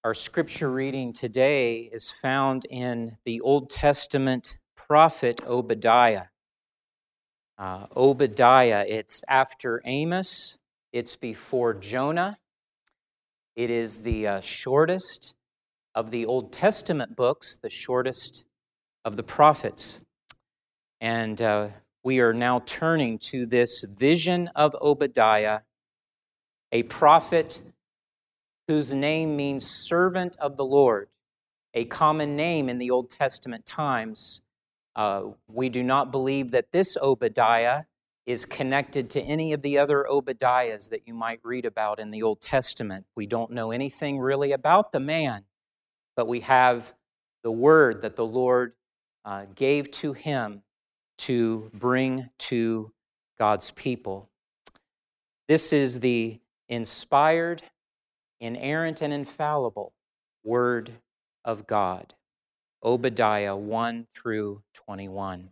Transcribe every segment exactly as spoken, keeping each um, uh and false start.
Our scripture reading today is found in the Old Testament prophet Obadiah. Uh, Obadiah, it's after Amos, it's before Jonah. It is the uh, shortest of the Old Testament books, the shortest of the prophets. And uh, we are now turning to this vision of Obadiah, a prophet whose name means servant of the Lord, a common name in the Old Testament times. Uh, we do not believe that this Obadiah is connected to any of the other Obadiahs that you might read about in the Old Testament. We don't know anything really about the man, but we have the word that the Lord uh, gave to him to bring to God's people. This is the inspired, inerrant, and infallible Word of God. Obadiah one through twenty-one.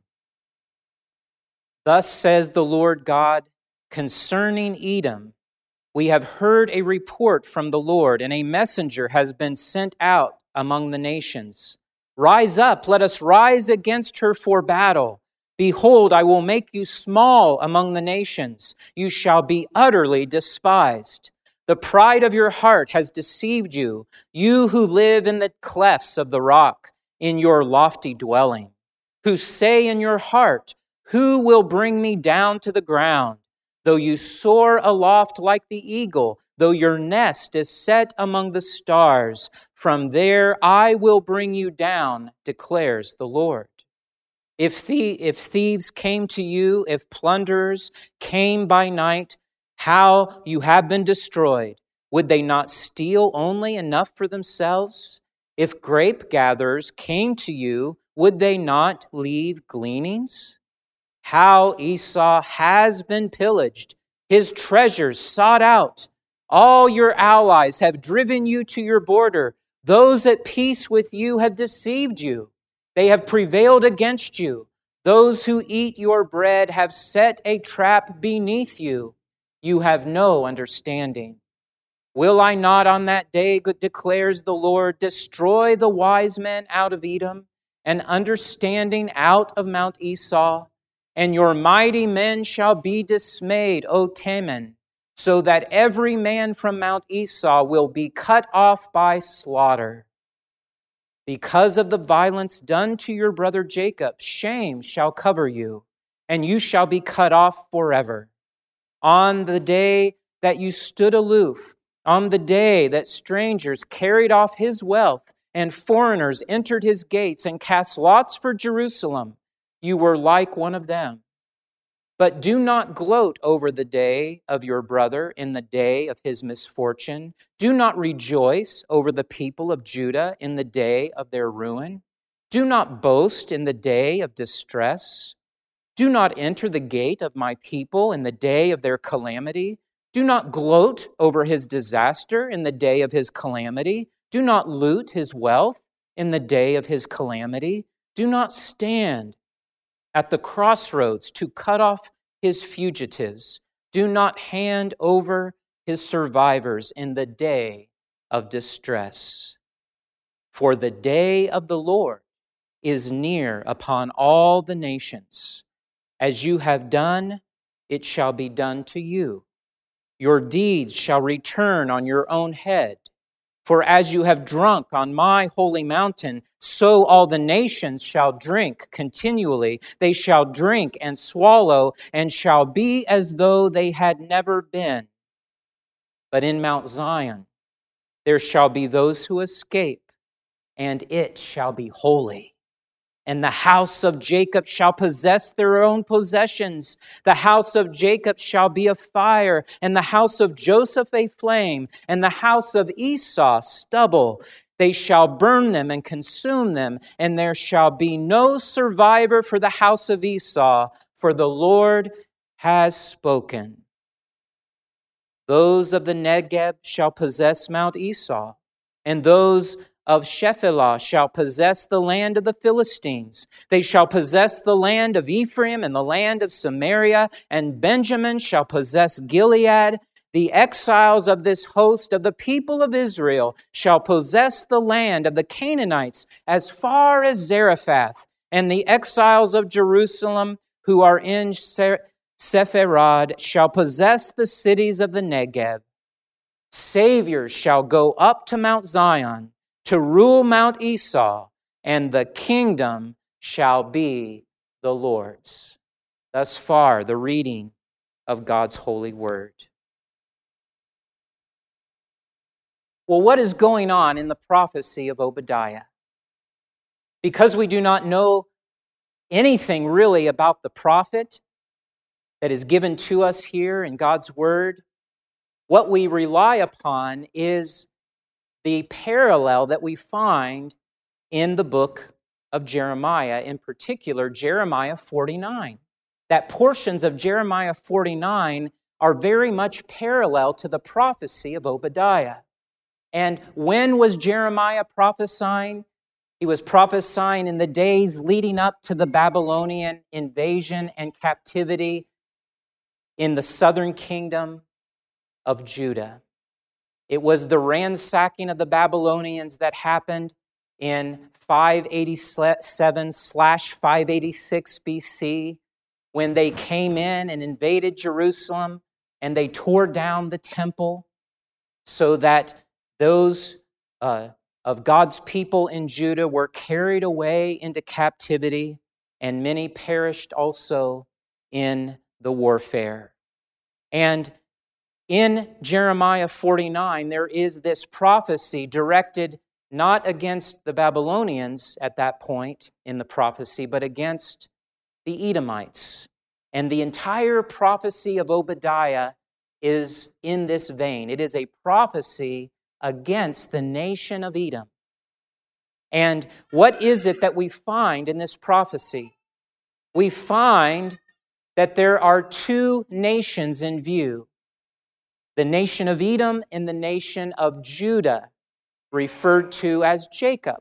Thus says the Lord God concerning Edom, we have heard a report from the Lord, and a messenger has been sent out among the nations. Rise up, let us rise against her for battle. Behold, I will make you small among the nations. You shall be utterly despised. The pride of your heart has deceived you, you who live in the clefts of the rock, in your lofty dwelling, who say in your heart, who will bring me down to the ground? Though you soar aloft like the eagle, though your nest is set among the stars, from there I will bring you down, declares the Lord. If, the, if thieves came to you, if plunderers came by night, how you have been destroyed. Would they not steal only enough for themselves? If grape gatherers came to you, would they not leave gleanings? How Esau has been pillaged, his treasures sought out. All your allies have driven you to your border. Those at peace with you have deceived you. They have prevailed against you. Those who eat your bread have set a trap beneath you. You have no understanding. Will I not on that day, declares the Lord, destroy the wise men out of Edom and understanding out of Mount Esau? And your mighty men shall be dismayed, O Teman, so that every man from Mount Esau will be cut off by slaughter. Because of the violence done to your brother Jacob, shame shall cover you, and you shall be cut off forever. On the day that you stood aloof, on the day that strangers carried off his wealth and foreigners entered his gates and cast lots for Jerusalem, you were like one of them. But do not gloat over the day of your brother in the day of his misfortune. Do not rejoice over the people of Judah in the day of their ruin. Do not boast in the day of distress. Do not enter the gate of my people in the day of their calamity. Do not gloat over his disaster in the day of his calamity. Do not loot his wealth in the day of his calamity. Do not stand at the crossroads to cut off his fugitives. Do not hand over his survivors in the day of distress. For the day of the Lord is near upon all the nations. As you have done, it shall be done to you. Your deeds shall return on your own head. For as you have drunk on my holy mountain, so all the nations shall drink continually. They shall drink and swallow, and shall be as though they had never been. But in Mount Zion there shall be those who escape, and it shall be holy. And the house of Jacob shall possess their own possessions. The house of Jacob shall be a fire, and the house of Joseph a flame, and the house of Esau stubble. They shall burn them and consume them, and there shall be no survivor for the house of Esau, for the Lord has spoken. Those of the Negeb shall possess Mount Esau, and those of Shephelah shall possess the land of the Philistines. They shall possess the land of Ephraim and the land of Samaria, and Benjamin shall possess Gilead, the exiles of this host of the people of Israel shall possess the land of the Canaanites as far as Zarephath, and the exiles of Jerusalem who are in Sepharad shall possess the cities of the Negev. Saviors shall go up to Mount Zion to rule Mount Esau, and the kingdom shall be the Lord's. Thus far, the reading of God's holy word. Well, what is going on in the prophecy of Obadiah? Because we do not know anything really about the prophet that is given to us here in God's word, what we rely upon is the parallel that we find in the book of Jeremiah, in particular, Jeremiah forty-nine. That portions of Jeremiah forty-nine are very much parallel to the prophecy of Obadiah. And when was Jeremiah prophesying? He was prophesying in the days leading up to the Babylonian invasion and captivity in the southern kingdom of Judah. It was the ransacking of the Babylonians that happened in five eighty-seven slash five eighty-six B C, when they came in and invaded Jerusalem and they tore down the temple so that those uh, of God's people in Judah were carried away into captivity, and many perished also in the warfare. And in Jeremiah forty-nine, there is this prophecy directed not against the Babylonians at that point in the prophecy, but against the Edomites. And the entire prophecy of Obadiah is in this vein. It is a prophecy against the nation of Edom. And what is it that we find in this prophecy? We find that there are two nations in view: the nation of Edom and the nation of Judah, referred to as Jacob.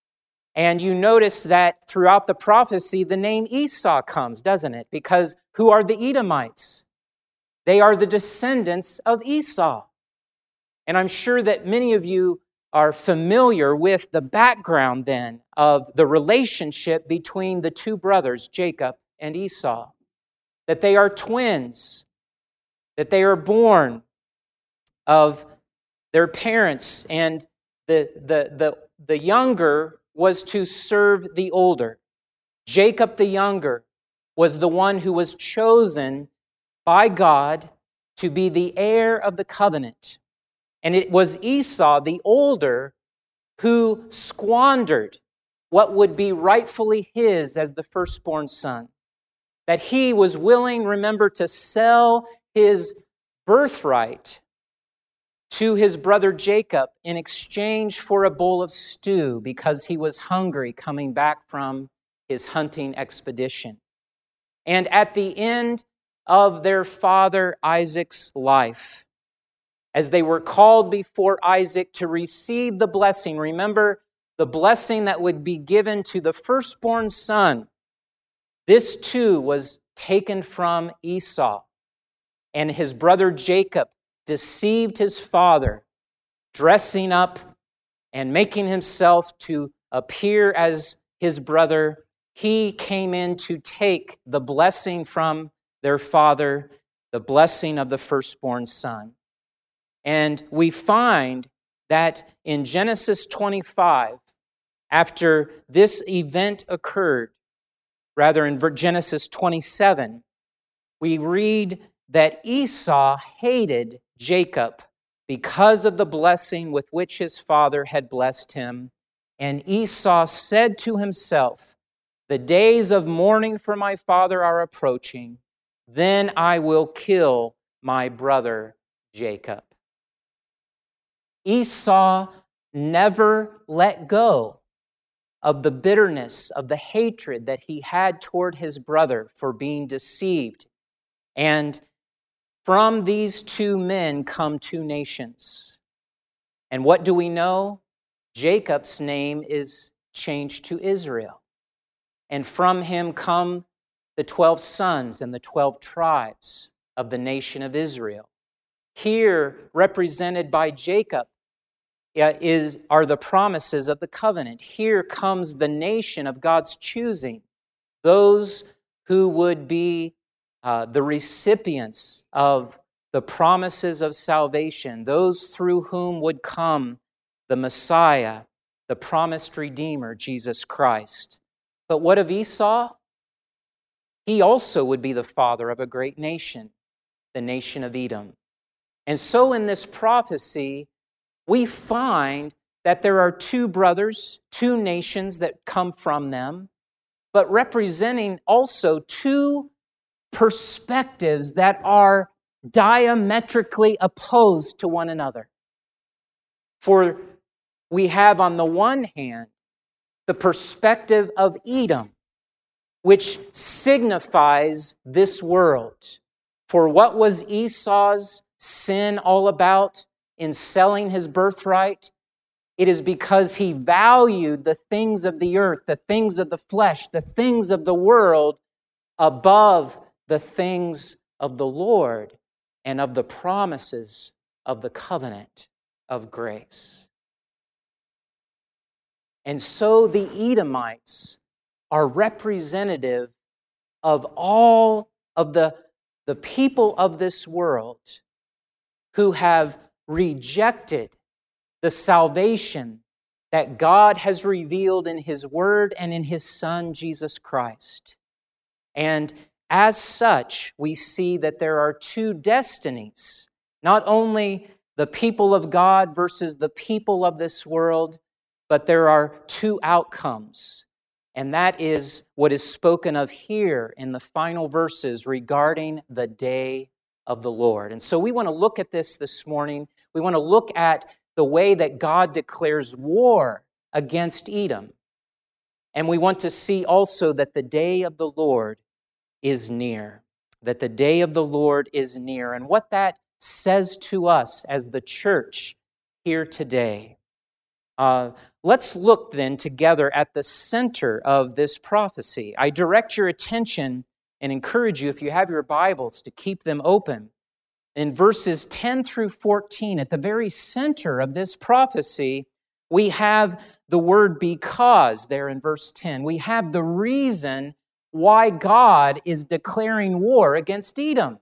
And you notice that throughout the prophecy, the name Esau comes, doesn't it? Because who are the Edomites? They are the descendants of Esau. And I'm sure that many of you are familiar with the background then of the relationship between the two brothers, Jacob and Esau. That they are twins, that they are born of their parents, and the, the, the, the younger was to serve the older. Jacob the younger was the one who was chosen by God to be the heir of the covenant. And it was Esau, the older, who squandered what would be rightfully his as the firstborn son. That he was willing, remember, to sell his birthright to his brother Jacob in exchange for a bowl of stew because he was hungry coming back from his hunting expedition. And at the end of their father Isaac's life, as they were called before Isaac to receive the blessing, remember the blessing that would be given to the firstborn son, this too was taken from Esau. And his brother Jacob deceived his father, dressing up and making himself to appear as his brother. He came in to take the blessing from their father, the blessing of the firstborn son. And we find that in Genesis twenty-five, after this event occurred, rather in Genesis twenty-seven, we read that Esau hated Jacob because of the blessing with which his father had blessed him. And Esau said to himself, "The days of mourning for my father are approaching. Then I will kill my brother Jacob." Esau never let go of the bitterness, of the hatred that he had toward his brother for being deceived. And from these two men come two nations. And what do we know? Jacob's name is changed to Israel. And from him come the twelve sons and the twelve tribes of the nation of Israel. Here, represented by Jacob, is, are the promises of the covenant. Here comes the nation of God's choosing, those who would be uh, the recipients of the promises of salvation, those through whom would come the Messiah, the promised Redeemer, Jesus Christ. But what of Esau? He also would be the father of a great nation, the nation of Edom. And so in this prophecy, we find that there are two brothers, two nations that come from them, but representing also two perspectives that are diametrically opposed to one another. For we have on the one hand the perspective of Edom, which signifies this world. For what was Esau's sin all about in selling his birthright? It is because he valued the things of the earth, the things of the flesh, the things of the world above the things of the Lord and of the promises of the covenant of grace. And so the Edomites are representative of all of the, the people of this world who have rejected the salvation that God has revealed in His Word and in His Son, Jesus Christ. And as such, we see that there are two destinies, not only the people of God versus the people of this world, but there are two outcomes. And that is what is spoken of here in the final verses regarding the day of the Lord. And so we want to look at this this morning. We want to look at the way that God declares war against Edom. And we want to see also that the day of the Lord is near. That the day of the Lord is near. And what that says to us as the church here today. Uh, let's look then together at the center of this prophecy. I direct your attention and encourage you, if you have your Bibles, to keep them open. In verses ten through fourteen, at the very center of this prophecy, we have the word because there in verse ten. We have the reason why God is declaring war against Edom.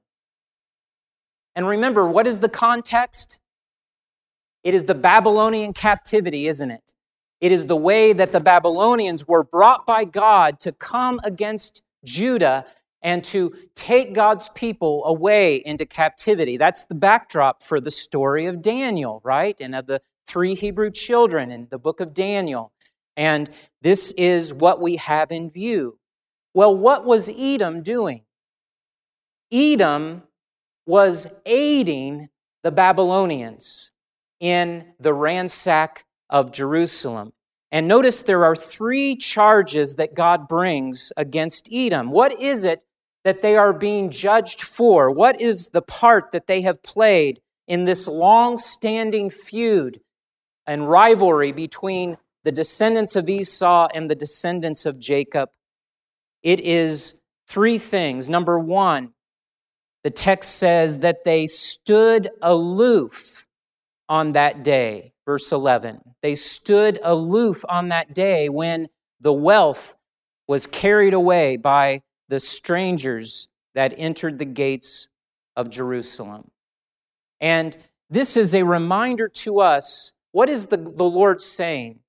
And remember, what is the context? It is the Babylonian captivity, isn't it? It is the way that the Babylonians were brought by God to come against Judah and to take God's people away into captivity. That's the backdrop for the story of Daniel, right? And of the three Hebrew children in the book of Daniel. And this is what we have in view. Well, what was Edom doing? Edom was aiding the Babylonians in the ransack of Jerusalem. And notice there are three charges that God brings against Edom. What is it that they are being judged for? What is the part that they have played in this long-standing feud and rivalry between the descendants of Esau and the descendants of Jacob? It is three things. Number one, the text says that they stood aloof on that day. Verse eleven. They stood aloof on that day when the wealth was carried away by the strangers that entered the gates of Jerusalem. And this is a reminder to us, what is the, the Lord saying?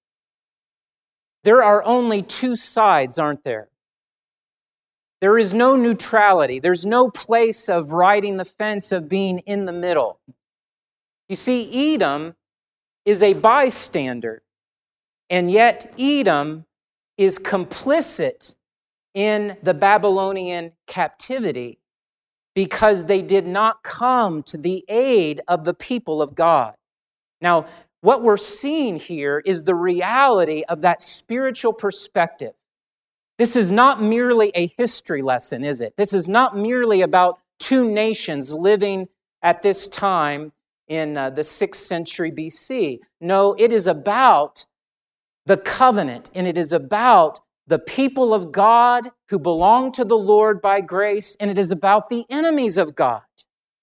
There are only two sides, aren't there? There is no neutrality. There's no place of riding the fence, of being in the middle. You see, Edom is a bystander, and yet Edom is complicit in the Babylonian captivity because they did not come to the aid of the people of God. Now, what we're seeing here is the reality of that spiritual perspective. This is not merely a history lesson, is it? This is not merely about two nations living at this time in uh, the sixth century B C. No, it is about the covenant, and it is about the people of God who belong to the Lord by grace, and it is about the enemies of God.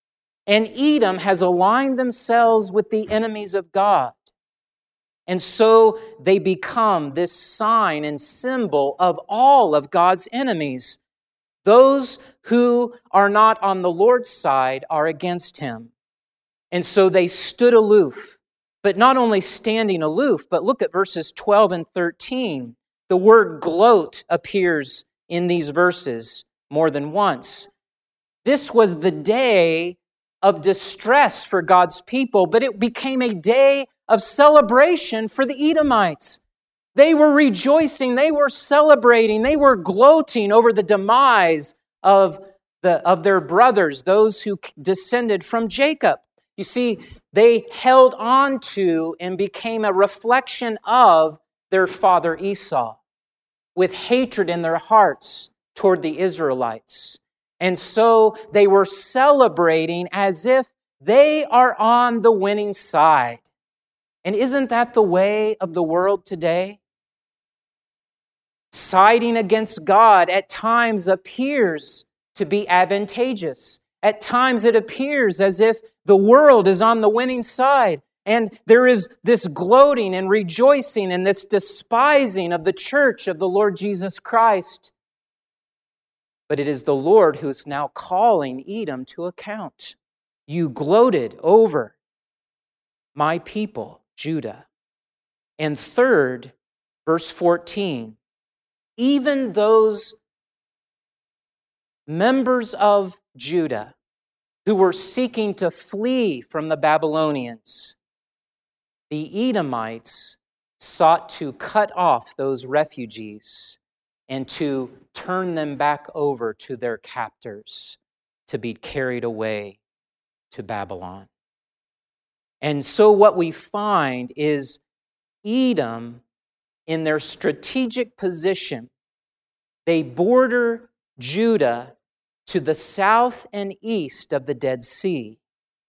And Edom has aligned themselves with the enemies of God. And so they become this sign and symbol of all of God's enemies. Those who are not on the Lord's side are against him. And so they stood aloof. But not only standing aloof, but look at verses twelve and thirteen. The word gloat appears in these verses more than once. This was the day of distress for God's people, but it became a day of celebration for the Edomites. They were rejoicing, they were celebrating, they were gloating over the demise of, the, of their brothers, those who descended from Jacob. You see, they held on to and became a reflection of their father Esau, with hatred in their hearts toward the Israelites. And so they were celebrating as if they are on the winning side. And isn't that the way of the world today? Siding against God at times appears to be advantageous. At times it appears as if the world is on the winning side. And there is this gloating and rejoicing and this despising of the church of the Lord Jesus Christ. But it is the Lord who's now calling Edom to account. You gloated over my people, Judah. And third, verse fourteen, even those members of Judah who were seeking to flee from the Babylonians, the Edomites sought to cut off those refugees and to turn them back over to their captors to be carried away to Babylon. And so what we find is Edom, in their strategic position, they border Judah to the south and east of the Dead Sea.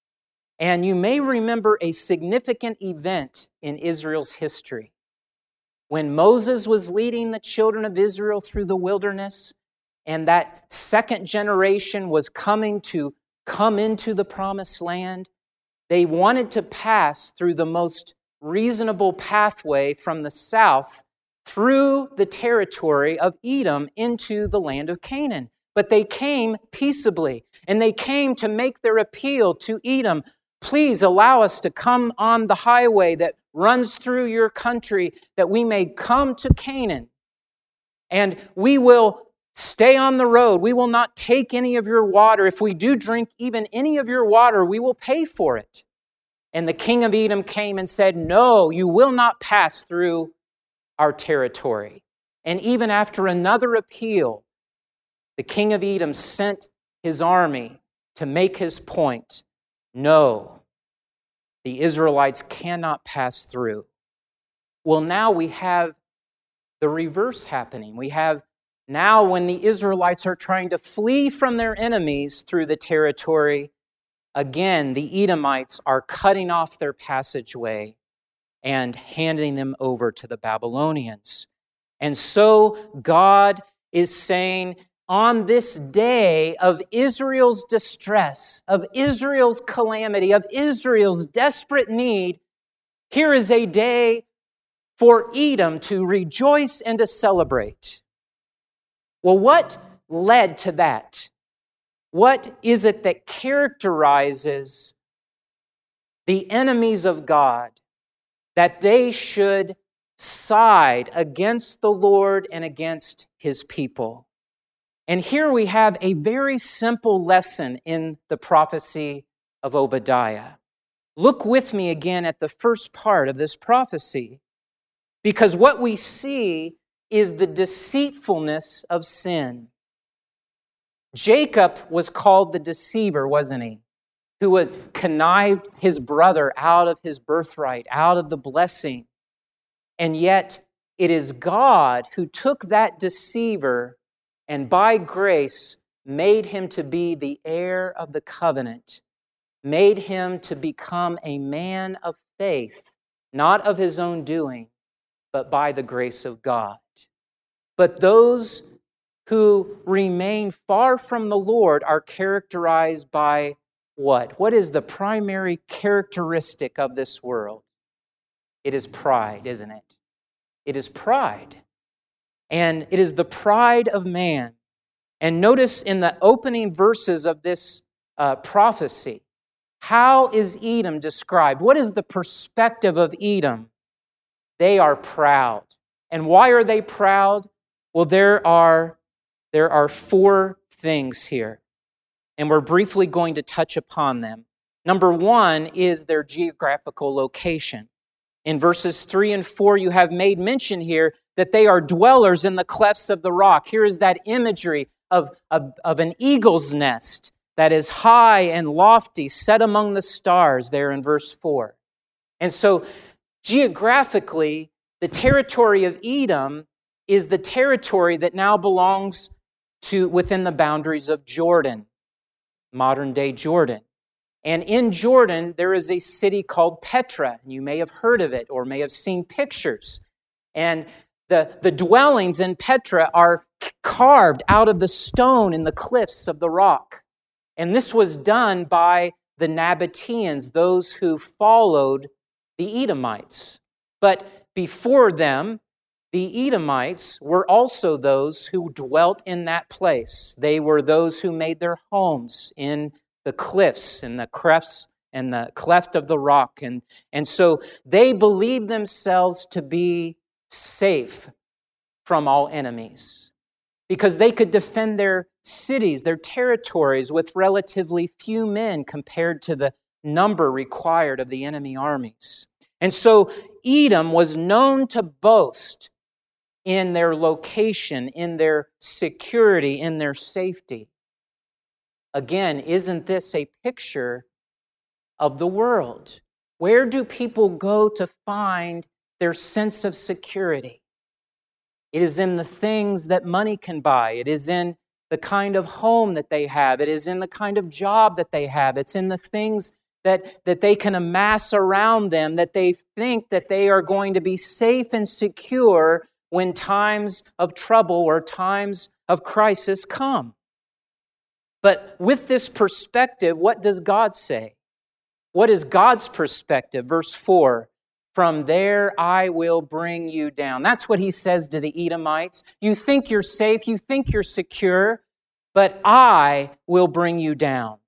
And you may remember a significant event in Israel's history. When Moses was leading the children of Israel through the wilderness, and that second generation was coming to come into the promised land, they wanted to pass through the most reasonable pathway from the south through the territory of Edom into the land of Canaan. But they came peaceably, and they came to make their appeal to Edom. Please allow us to come on the highway that runs through your country, that we may come to Canaan. And we will stay on the road. We will not take any of your water. If we do drink even any of your water, we will pay for it. And the king of Edom came and said, no, you will not pass through our territory. And even after another appeal, the king of Edom sent his army to make his point. No, the Israelites cannot pass through. Well, now we have the reverse happening. We have now when the Israelites are trying to flee from their enemies through the territory, again, the Edomites are cutting off their passageway and handing them over to the Babylonians. And so God is saying, on this day of Israel's distress, of Israel's calamity, of Israel's desperate need, here is a day for Edom to rejoice and to celebrate. Well, what led to that? What is it that characterizes the enemies of God, that they should side against the Lord and against His people? And here we have a very simple lesson in the prophecy of Obadiah. Look with me again at the first part of this prophecy, because what we see is the deceitfulness of sin. Jacob was called the deceiver, wasn't he? Who had connived his brother out of his birthright, out of the blessing. And yet it is God who took that deceiver and by grace made him to be the heir of the covenant, made him to become a man of faith, not of his own doing, but by the grace of God. But those who remain far from the Lord are characterized by what? What is the primary characteristic of this world? It is pride, isn't it? It is pride. And it is the pride of man. And notice in the opening verses of this uh, prophecy, how is Edom described? What is the perspective of Edom? They are proud. And why are they proud? Well, there are, there are four things here, and we're briefly going to touch upon them. Number one is their geographical location. In verses three and four, you have made mention here that they are dwellers in the clefts of the rock. Here is that imagery of, of, of an eagle's nest that is high and lofty, set among the stars there in verse four. And so, geographically, the territory of Edom is the territory that now belongs to within the boundaries of Jordan, modern-day Jordan. And in Jordan, there is a city called Petra. You may have heard of it or may have seen pictures. And the, the dwellings in Petra are carved out of the stone in the cliffs of the rock. And this was done by the Nabateans, those who followed the Edomites. But before them, the Edomites were also those who dwelt in that place. They were those who made their homes in the cliffs and the crefts and the cleft of the rock. And, and so they believed themselves to be safe from all enemies because they could defend their cities, their territories with relatively few men compared to the number required of the enemy armies. And so Edom was known to boast in their location, in their security, in their safety. Again, isn't this a picture of the world? Where do people go to find their sense of security? It is in the things that money can buy. It is in the kind of home that they have. It is in the kind of job that they have. It's in the things that, that they can amass around them, that they think that they are going to be safe and secure when times of trouble or times of crisis come. But with this perspective, what does God say? What is God's perspective? Verse four, from there I will bring you down. That's what he says to the Edomites. You think you're safe, you think you're secure, but I will bring you down.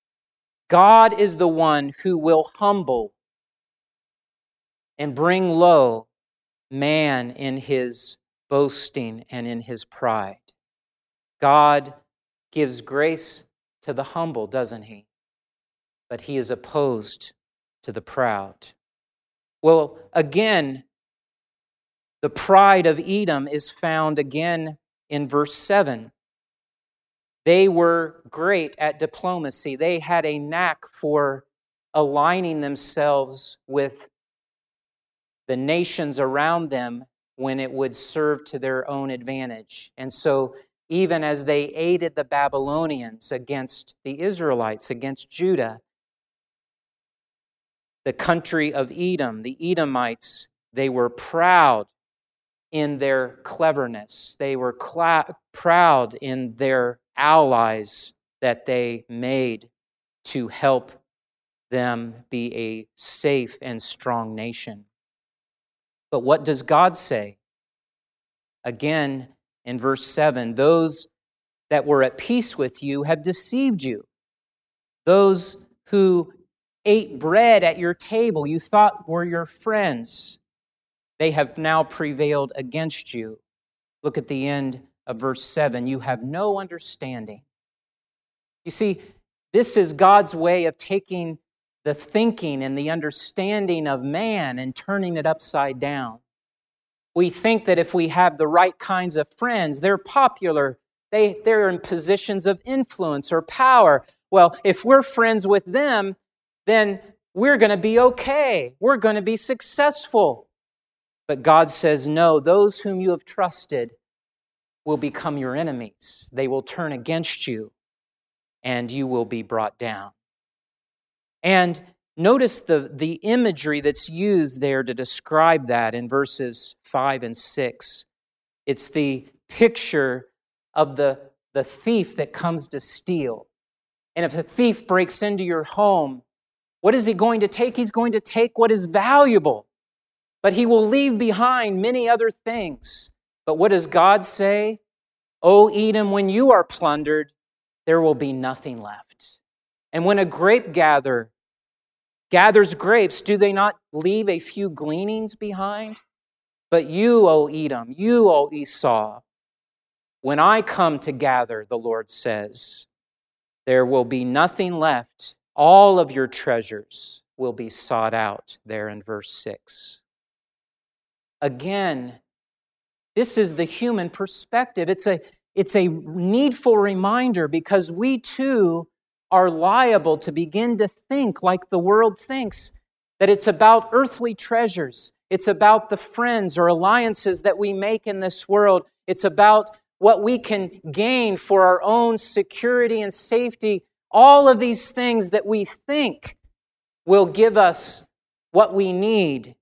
God is the one who will humble and bring low man in his boasting and in his pride. God gives grace to the humble, doesn't he? But he is opposed to the proud. Well, again, the pride of Edom is found again in verse seven. They were great at diplomacy. They had a knack for aligning themselves with the nations around them when it would serve to their own advantage. And so even as they aided the Babylonians against the Israelites, against Judah, the country of Edom, the Edomites, they were proud in their cleverness. They were cl- proud in their allies that they made to help them be a safe and strong nation. But what does God say? Again, in verse seven, those that were at peace with you have deceived you. Those who ate bread at your table you thought were your friends, they have now prevailed against you. Look at the end of verse seven. You have no understanding. You see, this is God's way of taking the thinking and the understanding of man and turning it upside down. We think that if we have the right kinds of friends, they're popular, they, they're in positions of influence or power. Well, if we're friends with them, then we're going to be okay. We're going to be successful. But God says, no, those whom you have trusted will become your enemies. They will turn against you, and you will be brought down. And notice the, the imagery that's used there to describe that in verses five and six. It's the picture of the, the thief that comes to steal. And if a thief breaks into your home, what is he going to take? He's going to take what is valuable, but he will leave behind many other things. But what does God say? O Edom, when you are plundered, there will be nothing left. And when a grape gatherer gathers grapes, do they not leave a few gleanings behind? But you, O Edom, you, O Esau, when I come to gather, the Lord says, there will be nothing left. All of your treasures will be sought out, there in verse six. Again, this is the human perspective. It's a, it's a needful reminder because we too are liable to begin to think like the world thinks, that it's about earthly treasures. It's about the friends or alliances that we make in this world. It's about what we can gain for our own security and safety. All of these things that we think will give us what we need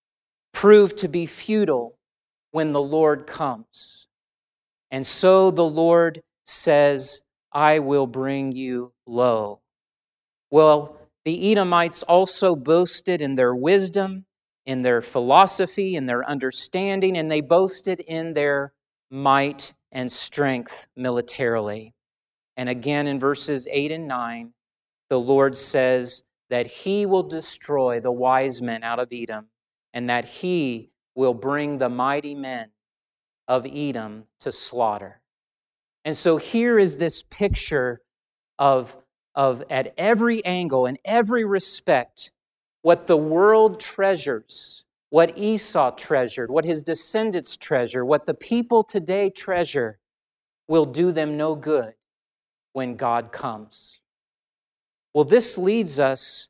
prove to be futile when the Lord comes. And so the Lord says, I will bring you low. Well, the Edomites also boasted in their wisdom, in their philosophy, in their understanding, and they boasted in their might and strength militarily. And again in verses eight and nine, the Lord says that He will destroy the wise men out of Edom, and that He will bring the mighty men of Edom to slaughter. And so here is this picture of, of at every angle, in every respect, what the world treasures, what Esau treasured, what his descendants treasure, what the people today treasure, will do them no good when God comes. Well, this leads us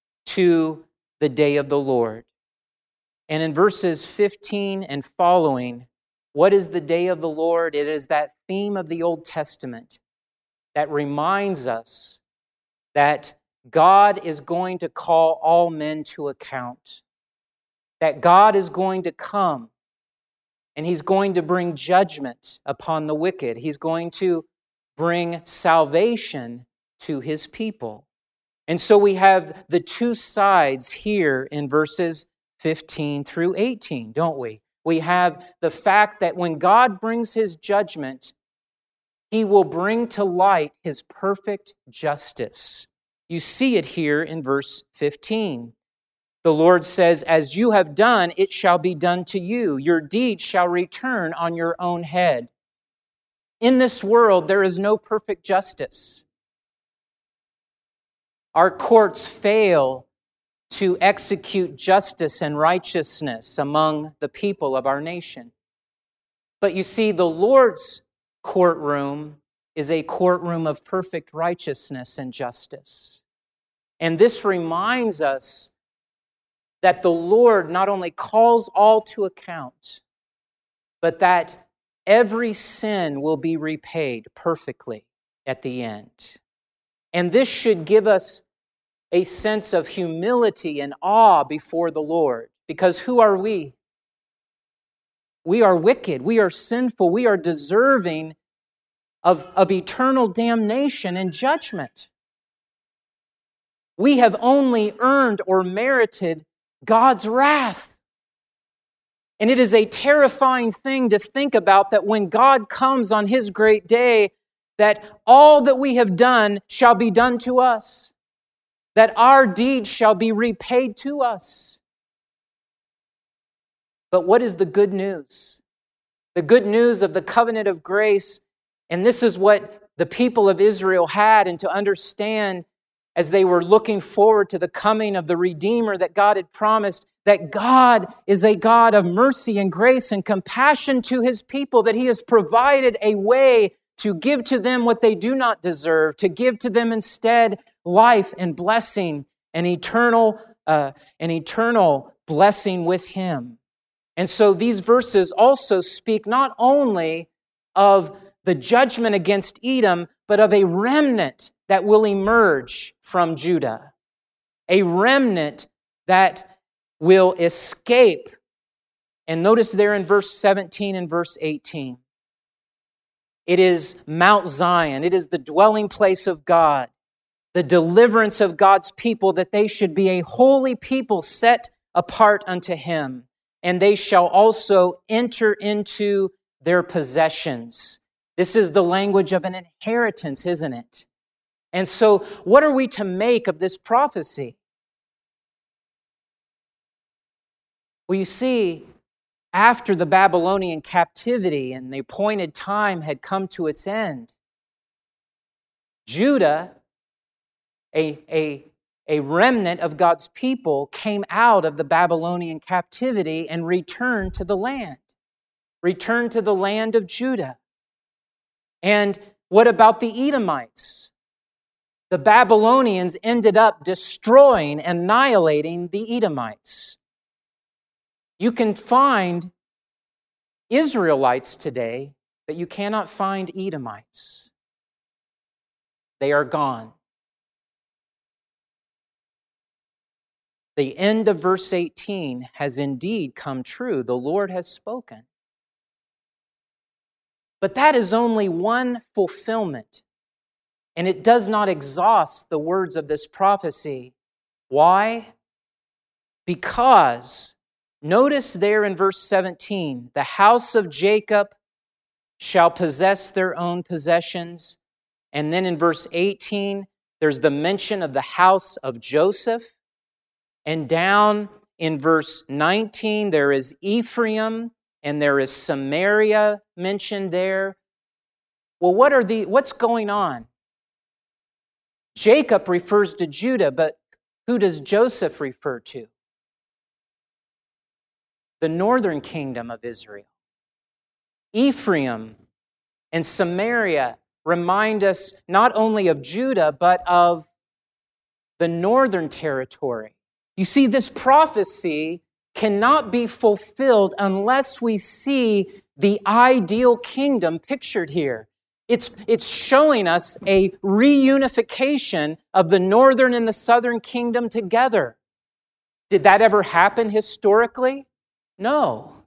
to the day of the Lord. And in verses fifteen and following, what is the day of the Lord? It is that theme of the Old Testament that reminds us that God is going to call all men to account, that God is going to come and He's going to bring judgment upon the wicked. He's going to bring salvation to His people. And so we have the two sides here in verses fifteen through eighteen, don't we? We have the fact that when God brings His judgment, He will bring to light His perfect justice. You see it here in verse fifteen. The Lord says, as you have done, it shall be done to you. Your deeds shall return on your own head. In this world, there is no perfect justice. Our courts fail to execute justice and righteousness among the people of our nation. But you see, the Lord's courtroom is a courtroom of perfect righteousness and justice. And this reminds us that the Lord not only calls all to account, but that every sin will be repaid perfectly at the end. And this should give us a sense of humility and awe before the Lord. Because who are we? We are wicked. We are sinful. We are deserving of, of eternal damnation and judgment. We have only earned or merited God's wrath. And it is a terrifying thing to think about that when God comes on His great day, that all that we have done shall be done to us, that our deeds shall be repaid to us. But what is the good news? The good news of the covenant of grace, and this is what the people of Israel had, and to understand as they were looking forward to the coming of the Redeemer that God had promised, that God is a God of mercy and grace and compassion to His people, that He has provided a way to give to them what they do not deserve, to give to them instead life and blessing and eternal, uh, an eternal blessing with Him. And so these verses also speak not only of the judgment against Edom, but of a remnant that will emerge from Judah. A remnant that will escape. And notice there in verse seventeen and verse eighteen. It is Mount Zion. It is the dwelling place of God. the deliverance of God's people, that they should be a holy people set apart unto Him, and they shall also enter into their possessions. This is the language of an inheritance, isn't it? And so, what are we to make of this prophecy? Well, you see, after the Babylonian captivity and the appointed time had come to its end, Judah, a, a, a remnant of God's people, came out of the Babylonian captivity and returned to the land, returned to the land of Judah. And what about the Edomites? The Babylonians ended up destroying, annihilating the Edomites. You can find Israelites today, but you cannot find Edomites. They are gone. The end of verse eighteen has indeed come true. The Lord has spoken. But that is only one fulfillment, and it does not exhaust the words of this prophecy. Why? Because, notice there in verse seventeen, the house of Jacob shall possess their own possessions. And then in verse eighteen, there's the mention of the house of Joseph. And down in verse nineteen, there is Ephraim and there is Samaria mentioned there. Well, what are the what's going on? Jacob refers to Judah, but who does Joseph refer to? The northern kingdom of Israel. Ephraim and Samaria remind us not only of Judah, but of the northern territory. You see, this prophecy cannot be fulfilled unless we see the ideal kingdom pictured here. It's, it's showing us a reunification of the northern and the southern kingdom together. Did that ever happen historically? No.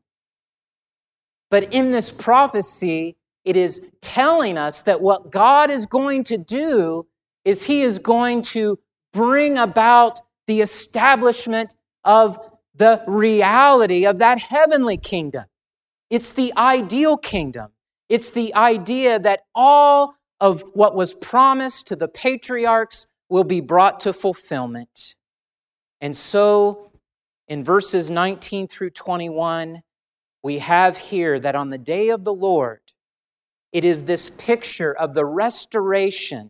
But in this prophecy, it is telling us that what God is going to do is He is going to bring about the establishment of the reality of that heavenly kingdom. It's the ideal kingdom. It's the idea that all of what was promised to the patriarchs will be brought to fulfillment. And so, in verses nineteen through twenty-one, we have here that on the day of the Lord, it is this picture of the restoration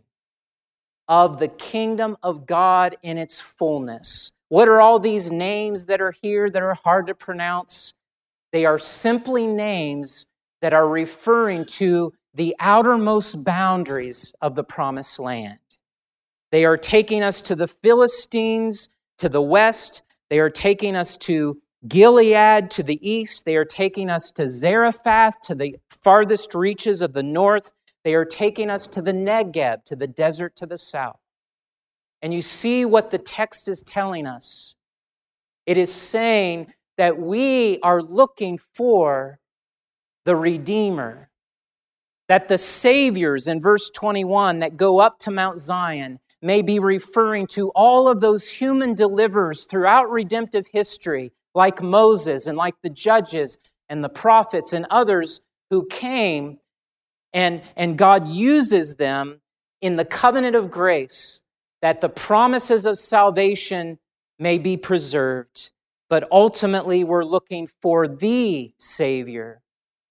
of the kingdom of God in its fullness. What are all these names that are here that are hard to pronounce? They are simply names that are referring to the outermost boundaries of the promised land. They are taking us to the Philistines to the west. They are taking us to Gilead to the east. They are taking us to Zarephath to the farthest reaches of the north. They are taking us to the Negeb, to the desert to the south. And you see what the text is telling us. It is saying that we are looking for the Redeemer, that the Saviors in verse twenty-one that go up to Mount Zion may be referring to all of those human deliverers throughout redemptive history, like Moses and like the judges and the prophets and others who came, and, and God uses them in the covenant of grace that the promises of salvation may be preserved. But ultimately, we're looking for the Savior,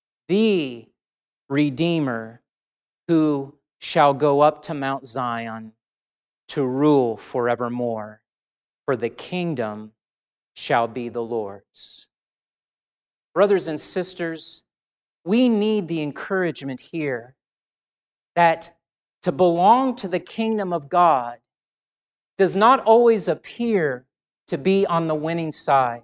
the Redeemer, who shall go up to Mount Zion to rule forevermore, for the kingdom shall be the Lord's. Brothers and sisters, we need the encouragement here that to belong to the kingdom of God does not always appear to be on the winning side.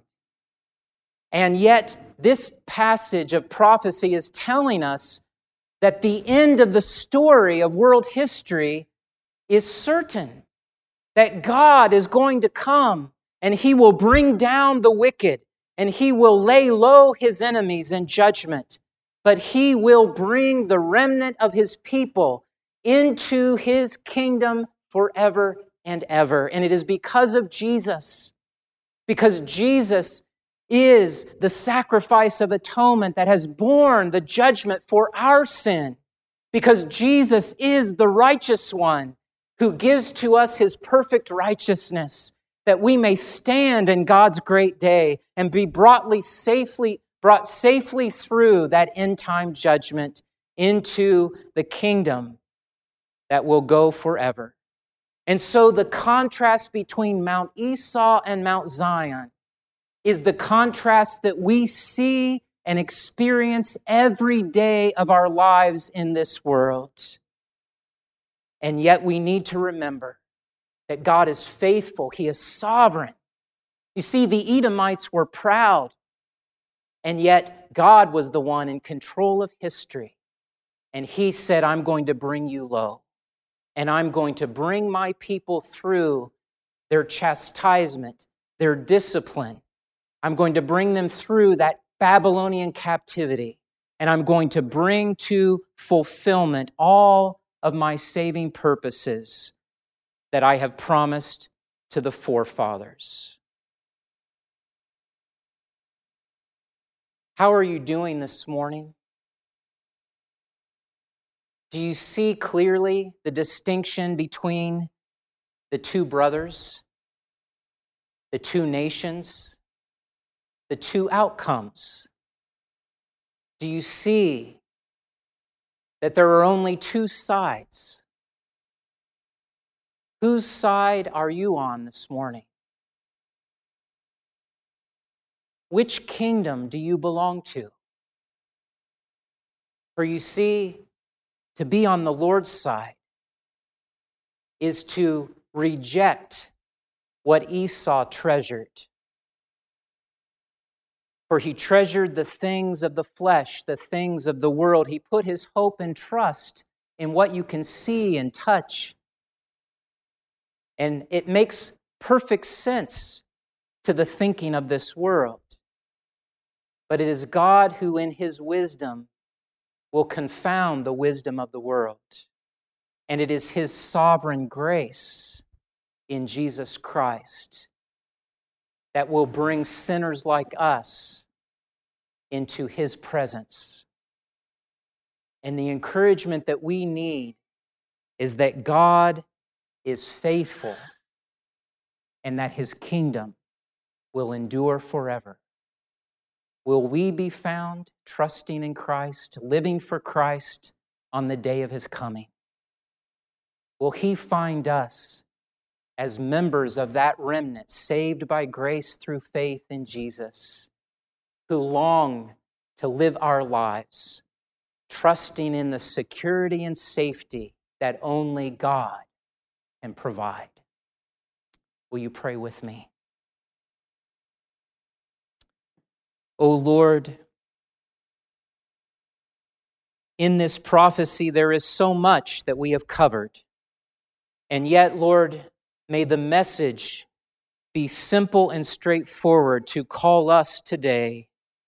And yet, this passage of prophecy is telling us that the end of the story of world history is certain, that God is going to come and He will bring down the wicked and He will lay low His enemies in judgment. But He will bring the remnant of His people into His kingdom forever and ever. And it is because of Jesus, because Jesus is the sacrifice of atonement that has borne the judgment for our sin, because Jesus is the righteous one who gives to us His perfect righteousness, that we may stand in God's great day and be brought safely, brought safely through that end-time judgment into the kingdom that will go forever. And so the contrast between Mount Esau and Mount Zion is the contrast that we see and experience every day of our lives in this world. And yet we need to remember that God is faithful. He is sovereign. You see, the Edomites were proud, and yet God was the one in control of history. And He said, I'm going to bring you low, and I'm going to bring my people through their chastisement, their discipline. I'm going to bring them through that Babylonian captivity, and I'm going to bring to fulfillment all of my saving purposes that I have promised to the forefathers. How are you doing this morning? Do you see clearly the distinction between the two brothers, the two nations, the two outcomes? Do you see that there are only two sides? Whose side are you on this morning? Which kingdom do you belong to? For you see, to be on the Lord's side is to reject what Esau treasured. For he treasured the things of the flesh, the things of the world. He put his hope and trust in what you can see and touch. And it makes perfect sense to the thinking of this world. But it is God who in His wisdom will confound the wisdom of the world. And it is His sovereign grace in Jesus Christ that will bring sinners like us into His presence. And the encouragement that we need is that God is faithful and that His kingdom will endure forever. Will we be found trusting in Christ, living for Christ on the day of His coming? Will He find us as members of that remnant, saved by grace through faith in Jesus, who long to live our lives, trusting in the security and safety that only God can provide? Will you pray with me? O Lord, in this prophecy there is so much that we have covered. And yet, Lord, may the message be simple and straightforward to call us today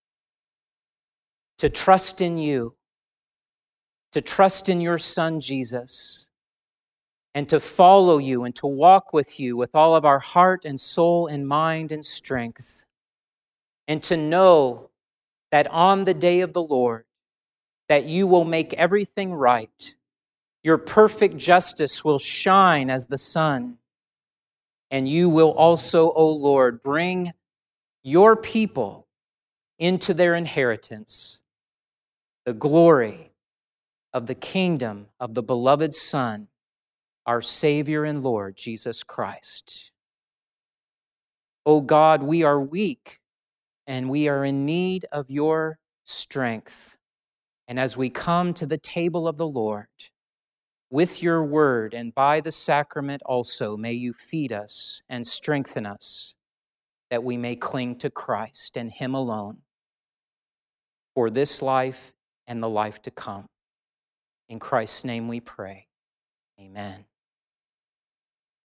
to trust in You, to trust in Your Son Jesus, and to follow You and to walk with You with all of our heart and soul and mind and strength. And to know that on the day of the Lord, that You will make everything right. Your perfect justice will shine as the sun. And You will also, O Lord, bring Your people into their inheritance, the glory of the kingdom of the beloved Son, our Savior and Lord, Jesus Christ. O God, we are weak and we are in need of Your strength. And as we come to the table of the Lord, with Your word and by the sacrament also, may You feed us and strengthen us, that we may cling to Christ and Him alone for this life and the life to come. In Christ's name we pray. Amen.